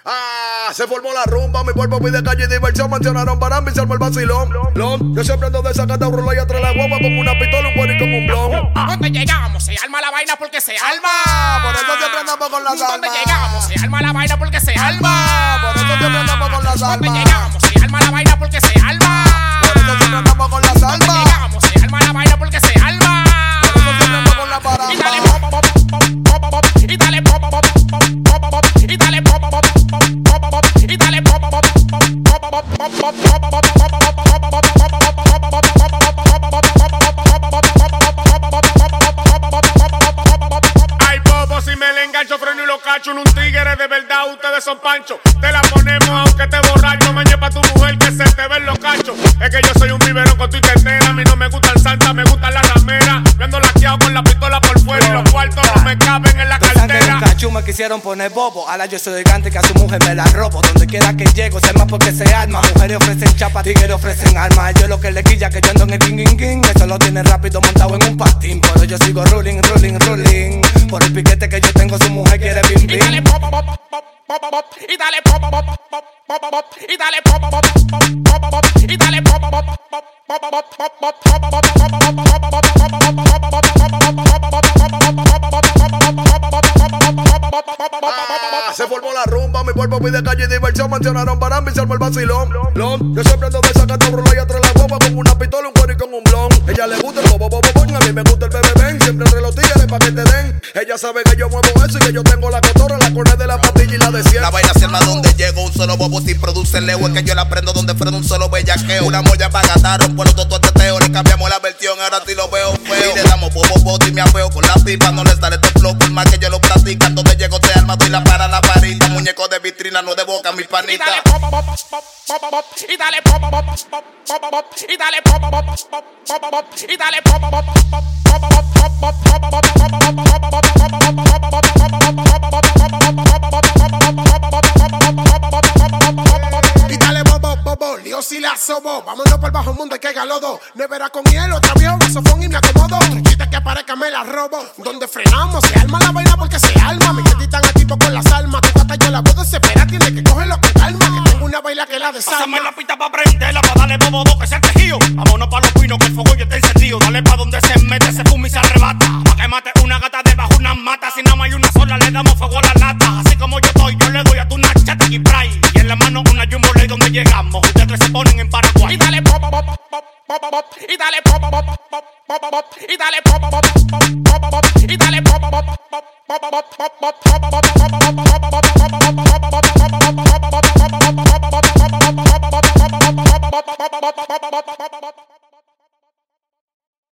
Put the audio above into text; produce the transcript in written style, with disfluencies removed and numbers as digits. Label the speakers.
Speaker 1: Se formó la rumba, mi cuerpo pide calle y diversión. Mencionaron para mí, se armó el vacilón. Yo siempre ando desacatado, rulo y atrás la guapa con una pistola, un body con un blon.
Speaker 2: Donde llegamos se arma la vaina porque se arma.
Speaker 1: Por eso siempre andamos con las almas.
Speaker 2: Donde llegamos se arma la vaina porque se arma.
Speaker 1: Por eso siempre andamos con las almas.
Speaker 2: Donde llegamos se arma la vaina porque se arma.
Speaker 1: Por eso siempre andamos con las
Speaker 2: Donde
Speaker 1: almas.
Speaker 2: llegamos se arma la vaina porque se arma.
Speaker 1: Por eso siempre andamos con la parada.
Speaker 2: Y dale pop pop pop pop pop y dale pop pop pop pop pop y dale pop pop pop pop pop y dale pop pop pop pop pop.
Speaker 3: Ay, bobo, si me le engancho, freno y lo cacho en un tigre de verdad, ustedes son panchos. Te la ponemos aunque te borracho, mañe pa' tu mujer que se te ven los cachos. Es que yo soy un biberón con tu ternera, a mí no me gusta el santa, me gusta la ramera. Me ando laqueado con la pistola por fuera y los cuartos no me caben en la cartera.
Speaker 4: Cachu me quisieron poner bobo, ahora yo soy gigante que a su mujer me la robo. Donde quiera que llego, se más porque se arma. Mujeres ofrecen chapa, tigres ofrecen armas. Yo lo que le quilla que yo ando en el king. Eso lo tiene rápido montado en un patín. Pero yo sigo ruling. Por el piquete que yo tengo, su mujer quiere bim
Speaker 2: Y dale pop pop pop pop pop y dale pop pop pop pop pop y dale pop pop pop pop pop y dale pop pop pop
Speaker 1: Se formó la rumba, mi cuerpo pide calle y diversión. Mencionaron para mí, se armó el vacilón. Yo siempre ando desacatado, rulo y atrás la guapa con una pistola, un body con un blon. Ella le gusta el bobo, a mí me gusta el bebé ven. Siempre entre los tigres pa' que te den. Ella sabe que yo muevo eso y que yo tengo la cotorra, la correa de la pastilla y la de 100.
Speaker 5: La vaina se arma donde llego, un solo bobo sin produce leo. Es que yo la prendo donde freno un solo bellaqueo. Una molla pa' gastar, rompo los totos teteo. Le cambiamos la versión, ahora sí lo veo feo. Y le damos bobo y me apeo con la pipa. No le sale este flow por más que yo lo practica. Donde llego se arma, doy la para la varita. Muñeco de vitrina, no de boca, mi panita.
Speaker 2: Y dale pop pop pop pop y dale pop pop pop pop y dale pop pop pop pop y dale pop pop pop
Speaker 6: y dale bobo, lío si la sobo. Vámonos por el bajo mundo y que galodo. Nevera con hielo, otra viejo, vasofón y me acomodo. Truquita que aparezca me la robo. Donde frenamos, se arma la vaina porque se arma. Me quitan al tipo con las almas. Tu gata yo la puedo desesperar, tiene que cogerlo con calma. Que tengo una baila que la desarma.
Speaker 7: Pásame la pista pa' prenderla, pa' darle bobo que sea el tejido. Vámonos pa' los pinos que el fuego ya está encendido. Dale pa' donde se mete, se fuma y se arrebata. Pa' que mate una gata debajo una mata. Si nada más hay una sola, le damos fuego a la lata. Así como yo estoy, yo le doy a tu una chata y spray. Y en la mano una Jumbo Ley donde llegamos. Ustedes tres se ponen en Paraguay.
Speaker 2: Y dale pop pop pop pop y dale pop pop pop pop y dale pop pop pop pop y dale pop pop pop pop